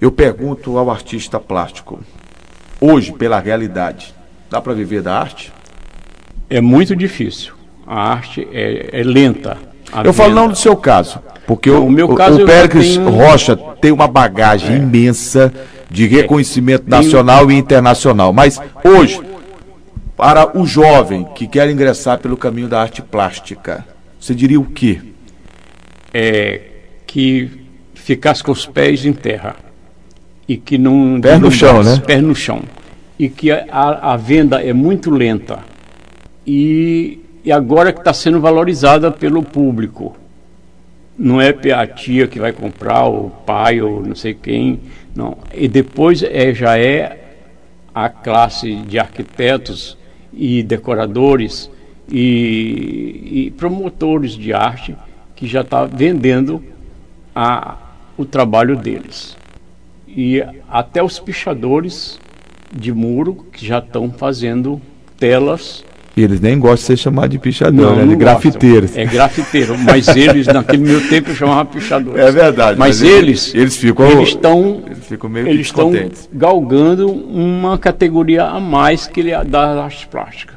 Eu pergunto ao artista plástico, hoje, pela realidade, dá para viver da arte? É muito difícil. A arte é lenta. Eu falo não do seu caso, porque o Péricles Rocha tem uma bagagem imensa de reconhecimento nacional e internacional. Mas hoje, para o jovem que quer ingressar pelo caminho da arte plástica, você diria o quê? Que ficasse com os pés em terra. E que não... Pé no chão, né? Pé no chão. E que a venda é muito lenta. E agora que está sendo valorizada pelo público. Não é a tia que vai comprar, o pai, ou não sei quem. Não. E depois já é a classe de arquitetos e decoradores e promotores de arte que já está vendendo o trabalho deles. E até os pichadores de muro que já estão fazendo telas. E eles nem gostam de ser chamados de pichador, né? De grafiteiros. É grafiteiro, mas eles, naquele meu tempo, eu chamava pichadores. É verdade. Mas eles estão descontentes. galgando uma categoria a mais que ele da arte plástica.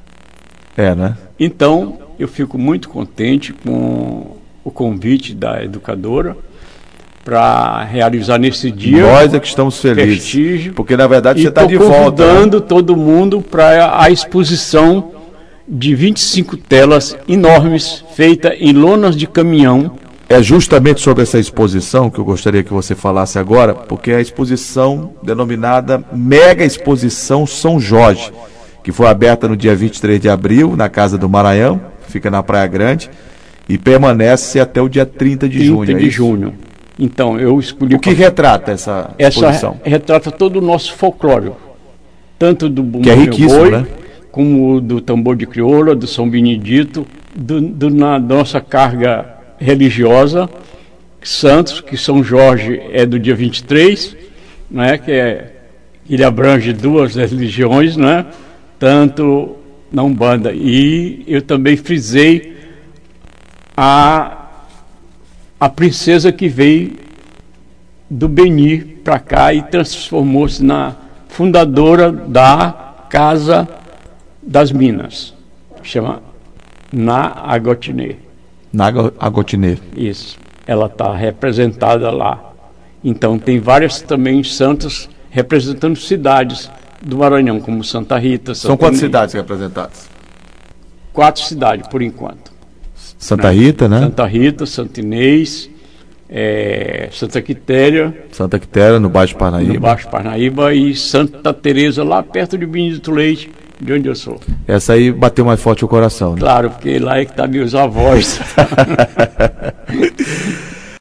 Né? Então, eu fico muito contente com o convite da educadora para realizar nesse dia. Nós é que estamos felizes, prestígio, porque na verdade você está de volta. Convidando todo mundo para a exposição de 25 telas enormes, feita em lonas de caminhão. É justamente sobre essa exposição que eu gostaria que você falasse agora, porque é a exposição denominada Mega Exposição São Jorge, que foi aberta no dia 23 de abril, na Casa do Maranhão, fica na Praia Grande, e permanece até o dia 30 de junho. 30 de junho. Então, eu escolhi... O que retrata essa exposição? Retrata todo o nosso folclore, tanto do bumbo, que é riquíssimo, né? Como do tambor de crioula, do São Benedito, da nossa carga religiosa, santos, que São Jorge é do dia 23, né? Ele abrange duas religiões, né? Tanto na Umbanda. E eu também frisei a princesa que veio do Beni para cá e transformou-se na fundadora da Casa das Minas, chama Nagotinê. Nagotinê. Isso, ela está representada lá. Então tem várias também santos representando cidades do Maranhão, como Santa Rita. São quantas cidades representadas? 4 cidades, por enquanto. Santa Rita, né? Santa Rita, Santo Inês, Santa Quitéria. Santa Quitéria, no Baixo Parnaíba. No Baixo Parnaíba e Santa Teresa, lá perto de Benedito Leite, de onde eu sou. Essa aí bateu mais forte o coração, né? Claro, porque lá é que está meus avós.